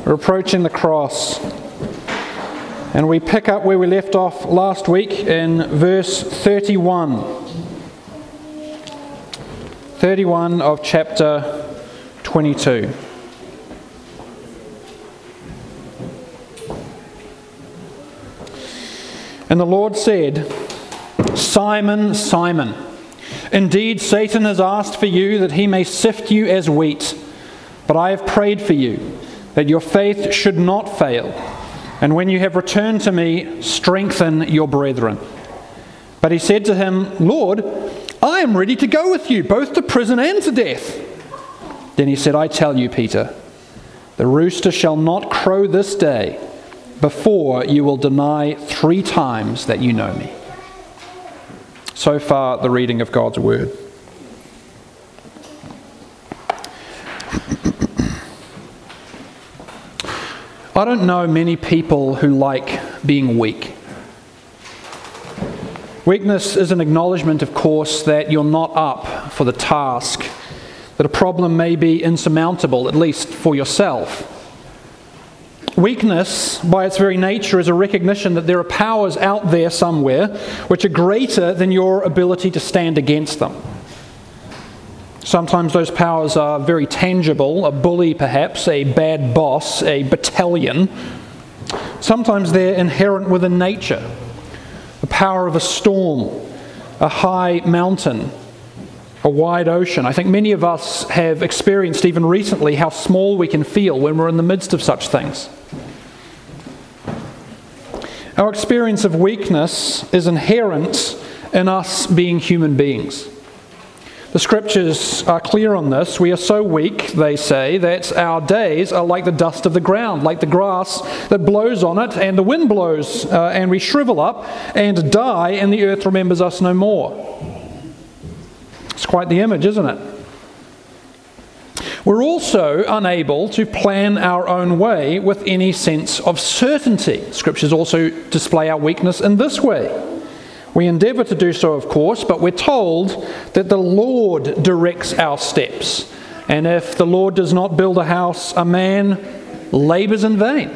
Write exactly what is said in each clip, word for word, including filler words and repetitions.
We're approaching the cross. And we pick up where we left off last week in verse thirty-one. thirty-one of chapter twenty-two. And the Lord said, Simon, Simon, indeed Satan has asked for you that he may sift you as wheat. But I have prayed for you, that your faith should not fail. And when you have returned to me, strengthen your brethren. But he said to him, Lord, I am ready to go with you, both to prison and to death. Then he said, I tell you, Peter, the rooster shall not crow this day before you will deny three times that you know me. So far, the reading of God's word. I don't know many people who like being weak. Weakness is an acknowledgement, of course, that you're not up for the task, that a problem may be insurmountable, at least for yourself. Weakness, by its very nature, is a recognition that there are powers out there somewhere which are greater than your ability to stand against them. Sometimes those powers are very tangible, a bully perhaps, a bad boss, a battalion. Sometimes they're inherent within nature. The power of a storm, a high mountain, a wide ocean. I think many of us have experienced even recently how small we can feel when we're in the midst of such things. Our experience of weakness is inherent in us being human beings. The scriptures are clear on this. We are so weak, they say, that our days are like the dust of the ground, like the grass that blows on it, and the wind blows, uh, and we shrivel up and die, and the earth remembers us no more. It's quite the image, isn't it? We're also unable to plan our own way with any sense of certainty. Scriptures also display our weakness in this way. We endeavour to do so, of course, but we're told that the Lord directs our steps. And if the Lord does not build a house, a man labours in vain.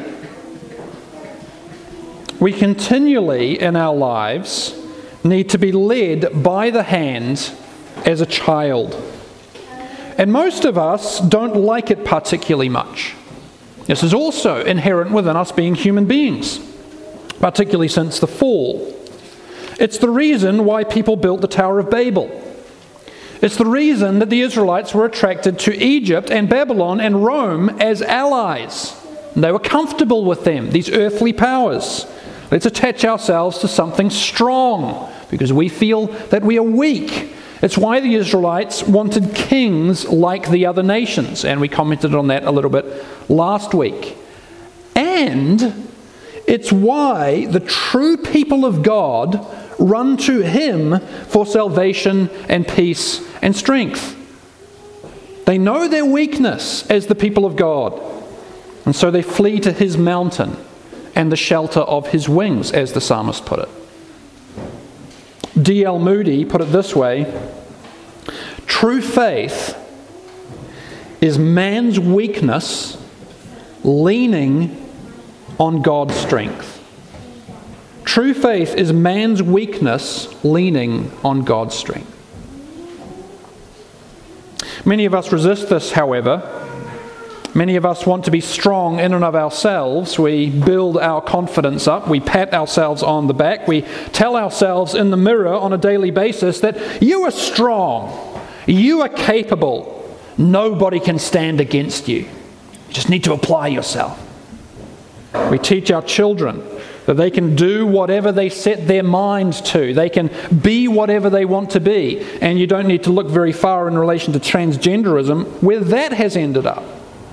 We continually in our lives need to be led by the hand as a child. And most of us don't like it particularly much. This is also inherent within us being human beings, particularly since the fall. It's the reason why people built the Tower of Babel. It's the reason that the Israelites were attracted to Egypt and Babylon and Rome as allies. And they were comfortable with them, these earthly powers. Let's attach ourselves to something strong because we feel that we are weak. It's why the Israelites wanted kings like the other nations, and we commented on that a little bit last week. And it's why the true people of God run to Him for salvation and peace and strength. They know their weakness as the people of God, and so they flee to His mountain and the shelter of His wings, as the psalmist put it. D L Moody put it this way: true faith is man's weakness leaning on God's strength. True faith is man's weakness leaning on God's strength. Many of us resist this, however. Many of us want to be strong in and of ourselves. We build our confidence up. We pat ourselves on the back. We tell ourselves in the mirror on a daily basis that you are strong. You are capable. Nobody can stand against you. You just need to apply yourself. We teach our children that they can do whatever they set their mind to. They can be whatever they want to be. And you don't need to look very far in relation to transgenderism, where that has ended up.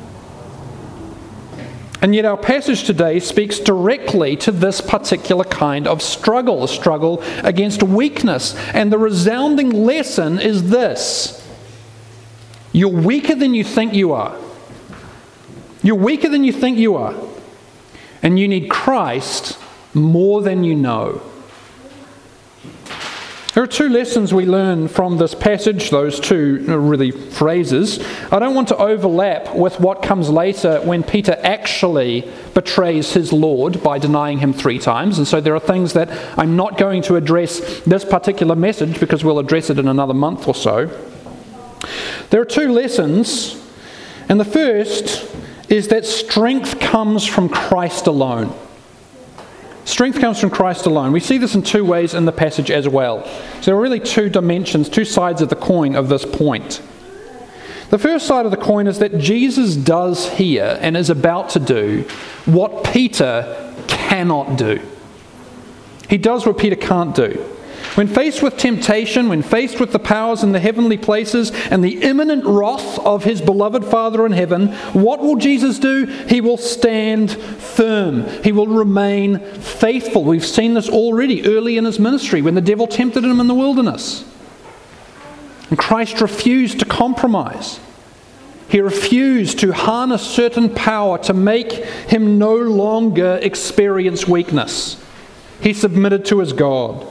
And yet our passage today speaks directly to this particular kind of struggle, a struggle against weakness. And the resounding lesson is this: you're weaker than you think you are. You're weaker than you think you are. And you need Christ more than you know. There are two lessons we learn from this passage, those two really phrases. I don't want to overlap with what comes later when Peter actually betrays his Lord by denying him three times. And so there are things that I'm not going to address this particular message because we'll address it in another month or so. There are two lessons, and the first is that strength comes from Christ alone. Strength comes from Christ alone. We see this in two ways in the passage as well. So there are really two dimensions, two sides of the coin of this point. The first side of the coin is that Jesus does here and is about to do what Peter cannot do. He does what Peter can't do. When faced with temptation, when faced with the powers in the heavenly places and the imminent wrath of his beloved Father in heaven, what will Jesus do? He will stand firm. He will remain faithful. We've seen this already early in his ministry when the devil tempted him in the wilderness. And Christ refused to compromise. He refused to harness certain power to make him no longer experience weakness. He submitted to his God.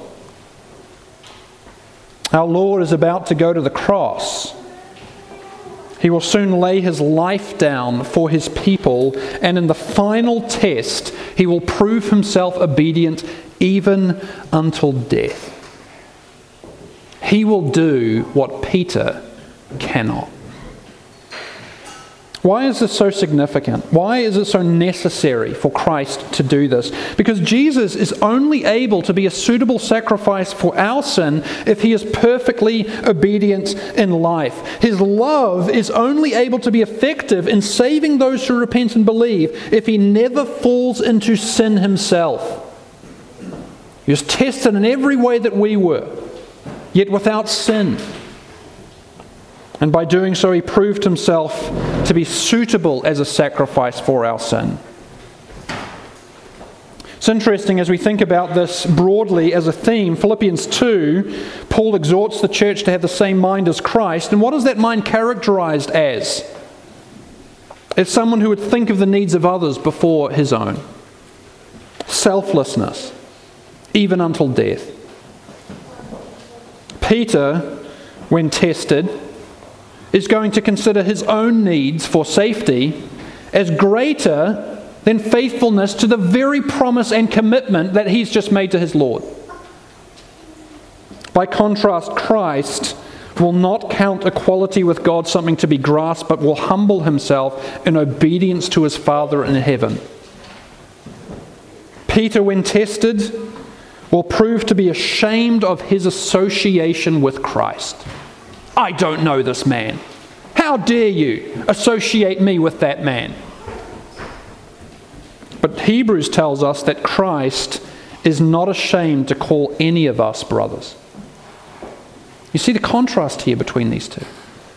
Our Lord is about to go to the cross. He will soon lay his life down for his people, and in the final test, he will prove himself obedient even until death. He will do what Peter cannot. Why is this so significant? Why is it so necessary for Christ to do this? Because Jesus is only able to be a suitable sacrifice for our sin if he is perfectly obedient in life. His love is only able to be effective in saving those who repent and believe if he never falls into sin himself. He was tested in every way that we were, yet without sin. And by doing so, he proved himself to be suitable as a sacrifice for our sin. It's interesting as we think about this broadly as a theme. Philippians two, Paul exhorts the church to have the same mind as Christ. And what is that mind characterized as? As someone who would think of the needs of others before his own. Selflessness, even until death. Peter, when tested, is going to consider his own needs for safety as greater than faithfulness to the very promise and commitment that he's just made to his Lord. By contrast, Christ will not count equality with God something to be grasped, but will humble himself in obedience to his Father in heaven. Peter, when tested, will prove to be ashamed of his association with Christ. I don't know this man. How dare you associate me with that man? But Hebrews tells us that Christ is not ashamed to call any of us brothers. You see the contrast here between these two.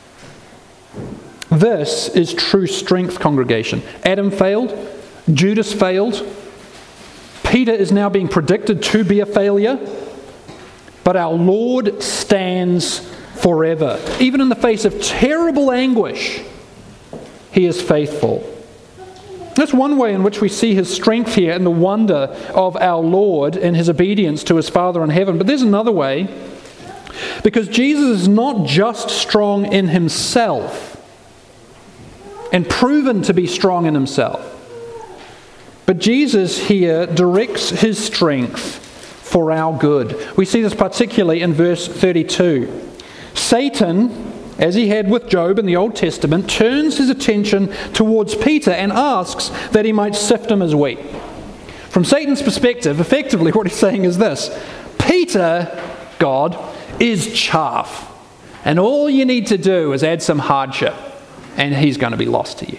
This is true strength, congregation. Adam failed. Judas failed. Peter is now being predicted to be a failure. But our Lord stands forever. Even in the face of terrible anguish, he is faithful. That's one way in which we see his strength here and the wonder of our Lord and his obedience to his Father in heaven. But there's another way, because Jesus is not just strong in himself and proven to be strong in himself, but Jesus here directs his strength for our good. We see this particularly in verse thirty-two. Satan, as he had with Job in the Old Testament, turns his attention towards Peter and asks that he might sift him as wheat. From Satan's perspective, effectively what he's saying is this: Peter, God, is chaff. And all you need to do is add some hardship, and he's going to be lost to you.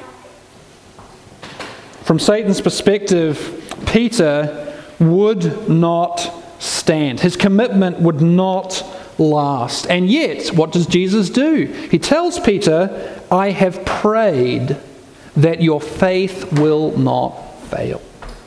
From Satan's perspective, Peter would not stand. His commitment would not last. And yet, what does Jesus do? He tells Peter, I have prayed that your faith will not fail.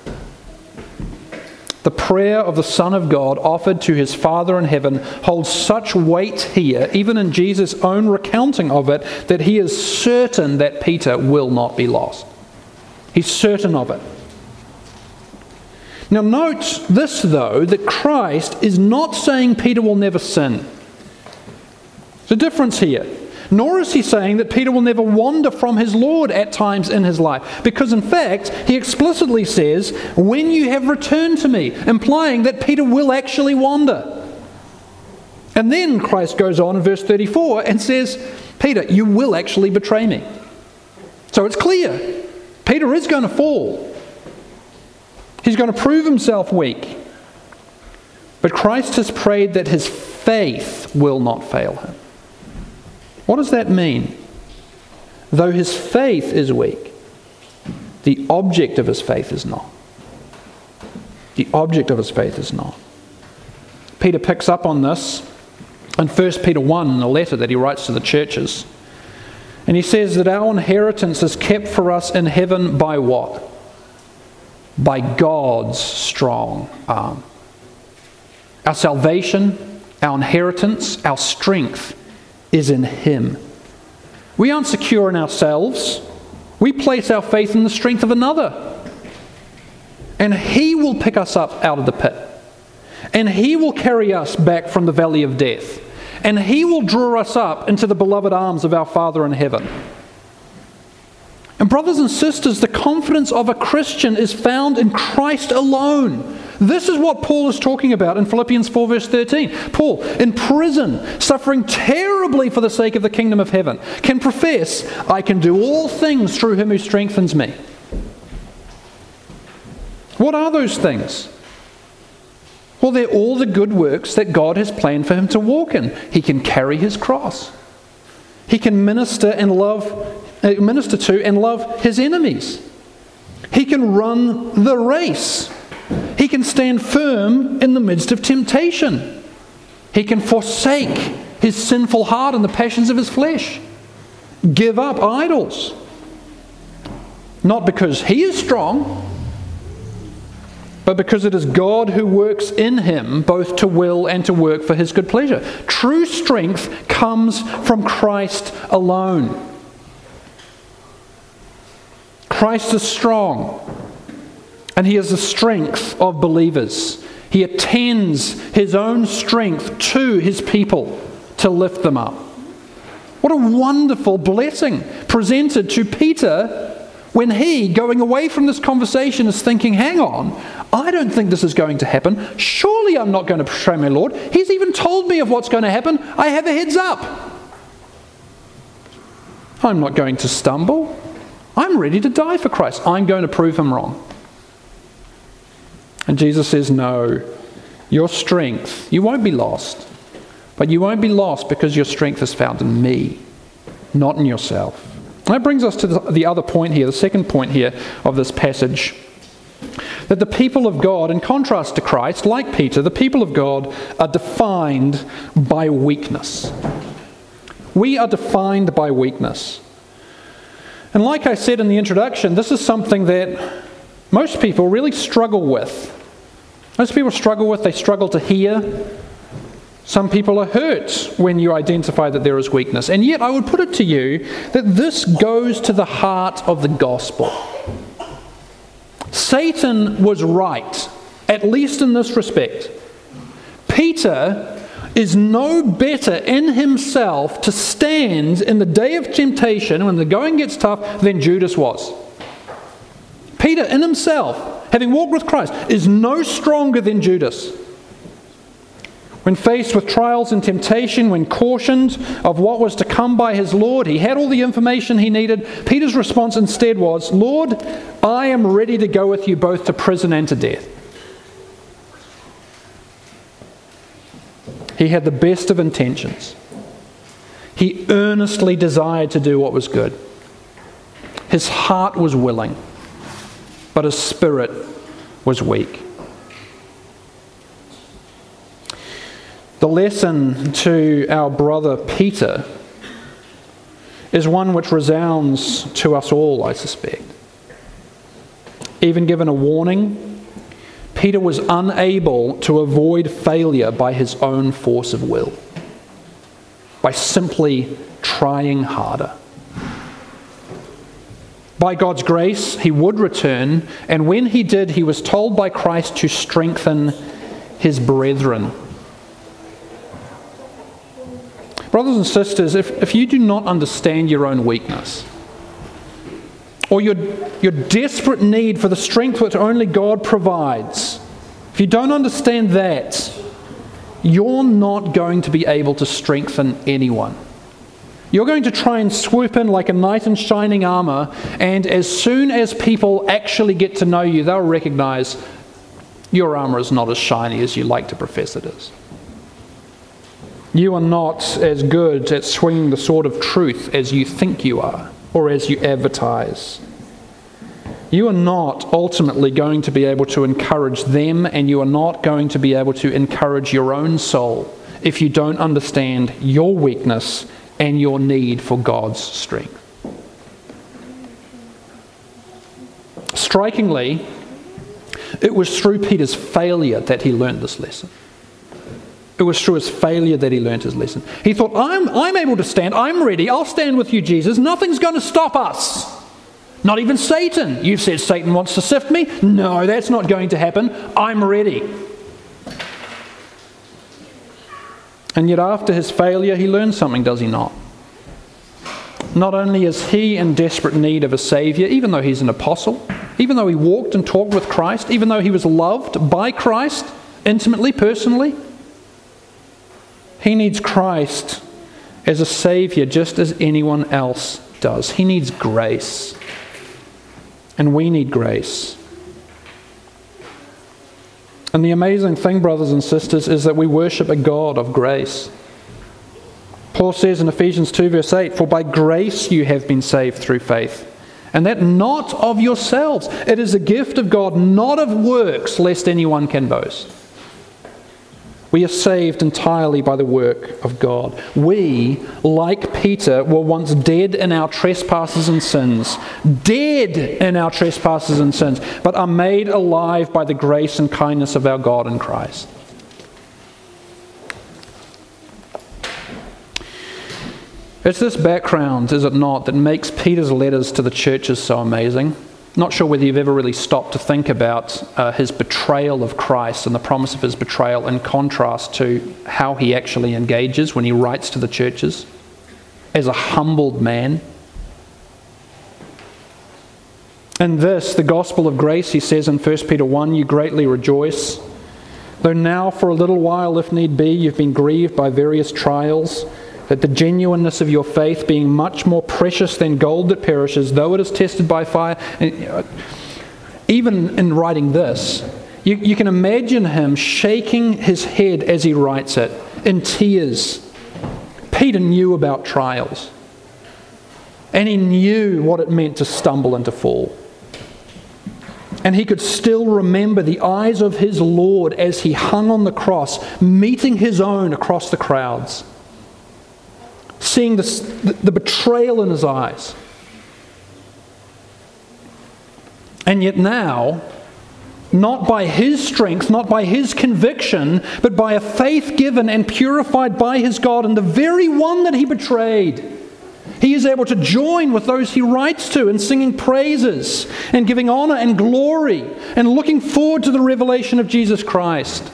The prayer of the Son of God offered to his Father in heaven holds such weight here, even in Jesus' own recounting of it, that he is certain that Peter will not be lost. He's certain of it. Now note this though, that Christ is not saying Peter will never sin. There's a difference here. Nor is he saying that Peter will never wander from his Lord at times in his life. Because in fact, he explicitly says, when you have returned to me, implying that Peter will actually wander. And then Christ goes on in verse thirty-four and says, Peter, you will actually betray me. So it's clear, Peter is going to fall. He's going to prove himself weak. But Christ has prayed that his faith will not fail him. What does that mean? Though his faith is weak, the object of his faith is not. The object of his faith is not. Peter picks up on this in First Peter one, in a letter that he writes to the churches. And he says that our inheritance is kept for us in heaven by what? By God's strong arm. Our salvation, our inheritance, our strength is in Him. We aren't secure in ourselves. We place our faith in the strength of another. And He will pick us up out of the pit. And He will carry us back from the valley of death. And He will draw us up into the beloved arms of our Father in heaven. And brothers and sisters, the confidence of a Christian is found in Christ alone. This is what Paul is talking about in Philippians four verse thirteen. Paul, in prison, suffering terribly for the sake of the kingdom of heaven, can profess, I can do all things through Him who strengthens me. What are those things? Well, they're all the good works that God has planned for him to walk in. He can carry his cross. He can minister and love, uh, minister to and love his enemies. He can run the race. He can stand firm in the midst of temptation. He can forsake his sinful heart and the passions of his flesh. Give up idols. Not because he is strong, but because it is God who works in him both to will and to work for his good pleasure. True strength comes from Christ alone. Christ is strong, and he is the strength of believers. He attends his own strength to his people to lift them up. What a wonderful blessing presented to Peter when he, going away from this conversation, is thinking, hang on, I don't think this is going to happen. Surely I'm not going to betray my Lord. He's even told me of what's going to happen. I have a heads up. I'm not going to stumble. I'm ready to die for Christ. I'm going to prove him wrong. And Jesus says, no, your strength, you won't be lost. But you won't be lost because your strength is found in me, not in yourself. That brings us to the, the other point here, the second point here of this passage. That the people of God, in contrast to Christ, like Peter, the people of God are defined by weakness. We are defined by weakness. And like I said in the introduction, this is something that most people really struggle with. Most people struggle with, they struggle to hear. Some people are hurt when you identify that there is weakness. And yet I would put it to you that this goes to the heart of the gospel. Satan was right, at least in this respect. Peter is no better in himself to stand in the day of temptation when the going gets tough than Judas was. Peter in himself, having walked with Christ, is no stronger than Judas. When faced with trials and temptation, when cautioned of what was to come by his Lord, he had all the information he needed. Peter's response instead was, Lord, I am ready to go with you both to prison and to death. He had the best of intentions. He earnestly desired to do what was good. His heart was willing, but his spirit was weak. The lesson to our brother Peter is one which resounds to us all, I suspect. Even given a warning, Peter was unable to avoid failure by his own force of will, by simply trying harder. By God's grace, he would return, and when he did, he was told by Christ to strengthen his brethren. Brothers and sisters, if, if you do not understand your own weakness, or your, your desperate need for the strength which only God provides, if you don't understand that, you're not going to be able to strengthen anyone. You're going to try and swoop in like a knight in shining armor, and as soon as people actually get to know you, they'll recognize your armor is not as shiny as you like to profess it is. You are not as good at swinging the sword of truth as you think you are, or as you advertise. You are not ultimately going to be able to encourage them, and you are not going to be able to encourage your own soul if you don't understand your weakness and your need for God's strength. Strikingly, it was through Peter's failure that he learned this lesson. It was through his failure that he learned his lesson. He thought, I'm, I'm able to stand, I'm ready, I'll stand with you, Jesus, nothing's going to stop us. Not even Satan. You've said Satan wants to sift me? No, that's not going to happen. I'm ready. And yet after his failure, he learned something, does he not? Not only is he in desperate need of a Saviour, even though he's an apostle, even though he walked and talked with Christ, even though he was loved by Christ intimately, personally, he needs Christ as a Saviour just as anyone else does. He needs grace. And we need grace. And the amazing thing, brothers and sisters, is that we worship a God of grace. Paul says in Ephesians two verse eight, "For by grace you have been saved through faith, and that not of yourselves. It is a gift of God, not of works, lest anyone can boast." We are saved entirely by the work of God. We, like Peter, were once dead in our trespasses and sins, dead in our trespasses and sins, but are made alive by the grace and kindness of our God in Christ. It's this background, is it not, that makes Peter's letters to the churches so amazing. Not sure whether you've ever really stopped to think about uh, his betrayal of Christ and the promise of his betrayal in contrast to how he actually engages when he writes to the churches as a humbled man. In this, the gospel of grace, he says in First Peter one, "You greatly rejoice, though now for a little while, if need be, you've been grieved by various trials, that the genuineness of your faith, being much more precious than gold that perishes, though it is tested by fire." And even in writing this, you, you can imagine him shaking his head as he writes it, in tears. Peter knew about trials, and he knew what it meant to stumble and to fall. And he could still remember the eyes of his Lord as he hung on the cross, meeting his own across the crowds. Seeing this, the betrayal in his eyes. And yet now, not by his strength, not by his conviction, but by a faith given and purified by his God in the very one that he betrayed, he is able to join with those he writes to in singing praises and giving honor and glory and looking forward to the revelation of Jesus Christ.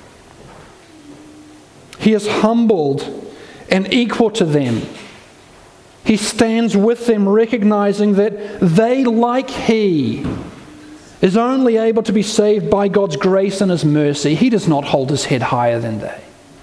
He is humbled and equal to them. He stands with them, recognizing that they, like he, is only able to be saved by God's grace and his mercy. He does not hold his head higher than they.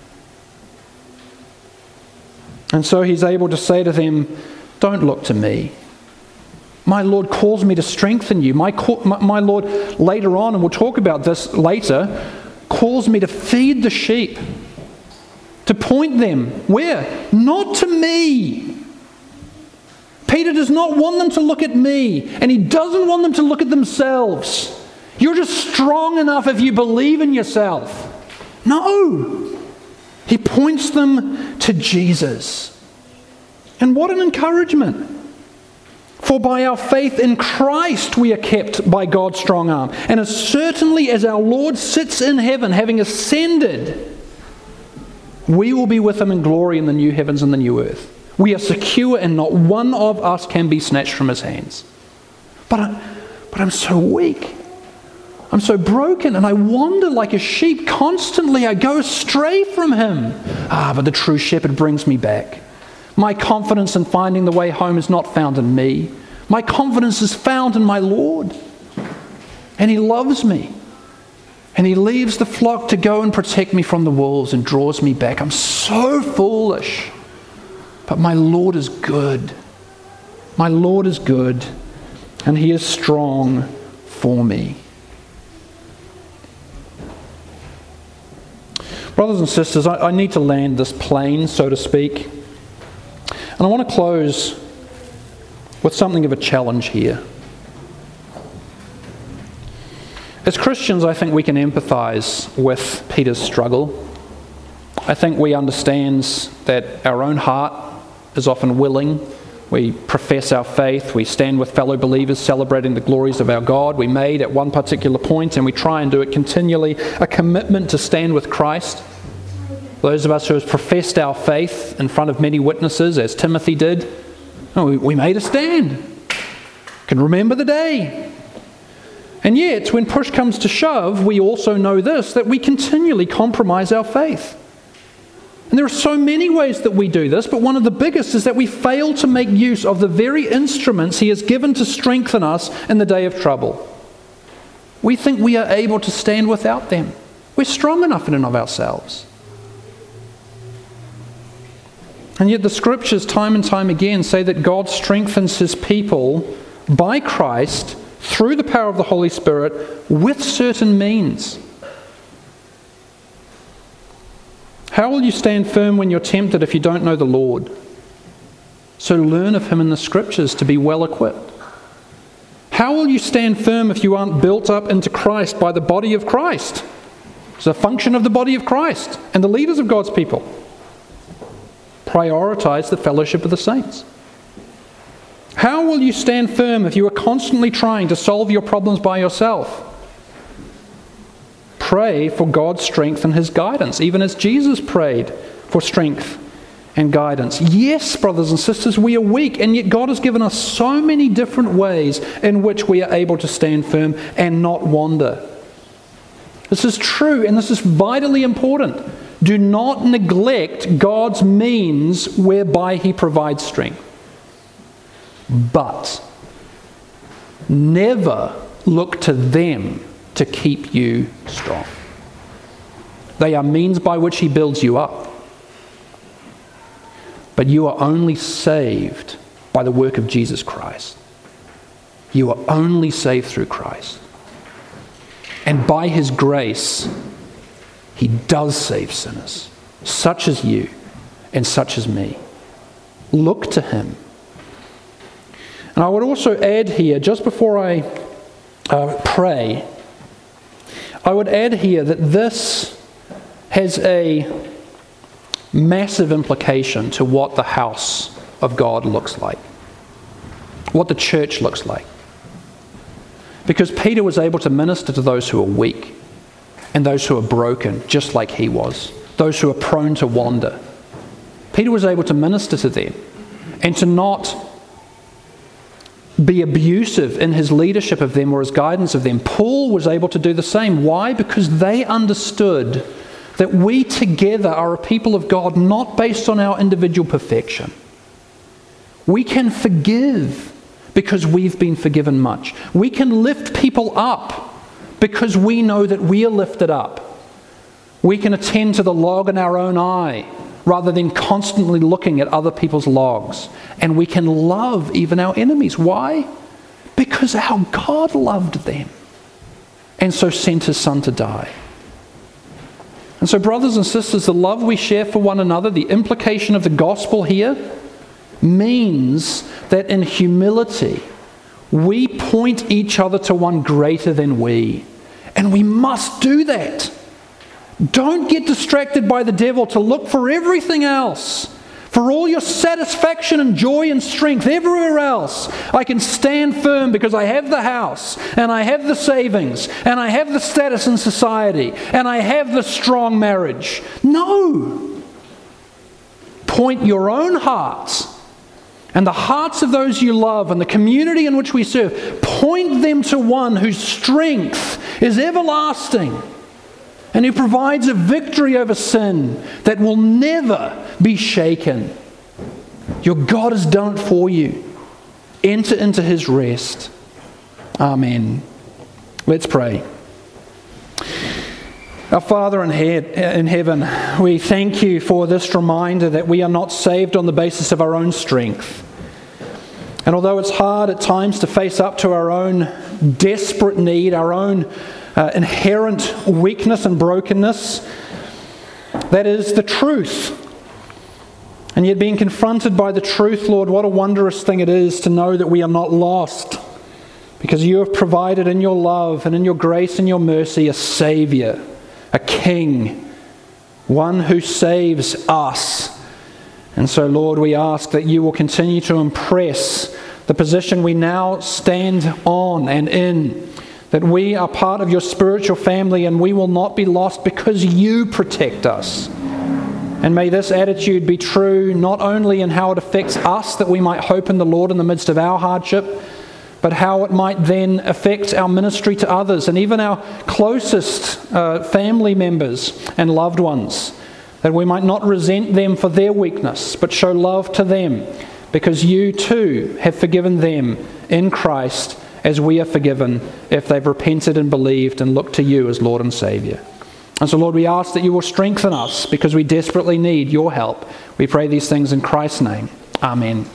And so he's able to say to them, "Don't look to me. My Lord calls me to strengthen you. My, my Lord, later on, and we'll talk about this later, calls me to feed the sheep. To point them, where? Not to me." Peter does not want them to look at me, and he doesn't want them to look at themselves. You're just strong enough if you believe in yourself. No. He points them to Jesus. And what an encouragement. "For by our faith in Christ we are kept by God's strong arm. And as certainly as our Lord sits in heaven, having ascended, we will be with him in glory in the new heavens and the new earth. We are secure, and not one of us can be snatched from his hands." But, I, but I'm so weak. I'm so broken, and I wander like a sheep constantly. I go astray from him. Ah, but the true shepherd brings me back. My confidence in finding the way home is not found in me. My confidence is found in my Lord. And he loves me. And he leaves the flock to go and protect me from the wolves and draws me back. I'm so foolish. But my Lord is good. My Lord is good. And he is strong for me. Brothers and sisters, I, I need to land this plane, so to speak. And I want to close with something of a challenge here. As Christians, I think we can empathise with Peter's struggle. I think we understand that our own heart is often willing. We profess our faith. We stand with fellow believers celebrating the glories of our God. We made at one particular point, and we try and do it continually, a commitment to stand with Christ. Those of us who have professed our faith in front of many witnesses, as Timothy did, oh, we, we made a stand. Can remember the day. And yet, when push comes to shove, we also know this, that we continually compromise our faith. And there are so many ways that we do this, but one of the biggest is that we fail to make use of the very instruments he has given to strengthen us in the day of trouble. We think we are able to stand without them. We're strong enough in and of ourselves. And yet the scriptures time and time again say that God strengthens his people by Christ through the power of the Holy Spirit with certain means. How will you stand firm when you're tempted if you don't know the Lord? So learn of him in the scriptures to be well equipped. How will you stand firm if you aren't built up into Christ by the body of Christ? It's a function of the body of Christ and the leaders of God's people. Prioritize the fellowship of the saints. How will you stand firm if you are constantly trying to solve your problems by yourself? Pray for God's strength and his guidance, even as Jesus prayed for strength and guidance. Yes, brothers and sisters, we are weak, and yet God has given us so many different ways in which we are able to stand firm and not wander. This is true, and this is vitally important. Do not neglect God's means whereby he provides strength. But never look to them to keep you strong. They are means by which he builds you up. But you are only saved by the work of Jesus Christ. You are only saved through Christ. And by his grace, he does save sinners, such as you and such as me. Look to him. And I would also add here, just before I uh, pray, I would add here that this has a massive implication to what the house of God looks like, what the church looks like. Because Peter was able to minister to those who are weak and those who are broken, just like he was, those who are prone to wander. Peter was able to minister to them and to not be abusive in his leadership of them or his guidance of them. Paul was able to do the same. Why? Because they understood that we together are a people of God not based on our individual perfection. We can forgive because we've been forgiven much. We can lift people up because we know that we are lifted up. We can attend to the log in our own eye rather than constantly looking at other people's logs. And we can love even our enemies. Why? Because our God loved them and so sent his Son to die. And so, brothers and sisters, the love we share for one another, the implication of the gospel here, means that in humility we point each other to one greater than we. And we must do that. Don't get distracted by the devil to look for everything else. For all your satisfaction and joy and strength everywhere else, I can stand firm because I have the house, and I have the savings, and I have the status in society, and I have the strong marriage. No. Point your own hearts and the hearts of those you love and the community in which we serve, point them to one whose strength is everlasting and who provides a victory over sin that will never be shaken. Your God has done it for you. Enter into his rest. Amen. Let's pray. Our Father in, he- in heaven, we thank you for this reminder that we are not saved on the basis of our own strength. And although it's hard at times to face up to our own desperate need, our own uh, inherent weakness and brokenness, that is the truth. And yet being confronted by the truth, Lord, what a wondrous thing it is to know that we are not lost, because you have provided in your love and in your grace and your mercy a Saviour, a King, one who saves us. And so, Lord, we ask that you will continue to impress the position we now stand on and in, that we are part of your spiritual family and we will not be lost because you protect us. And may this attitude be true not only in how it affects us, that we might hope in the Lord in the midst of our hardship, but how it might then affect our ministry to others and even our closest uh, family members and loved ones, that we might not resent them for their weakness, but show love to them, because you too have forgiven them in Christ as we are forgiven if they've repented and believed and looked to you as Lord and Saviour. And so, Lord, we ask that you will strengthen us because we desperately need your help. We pray these things in Christ's name. Amen.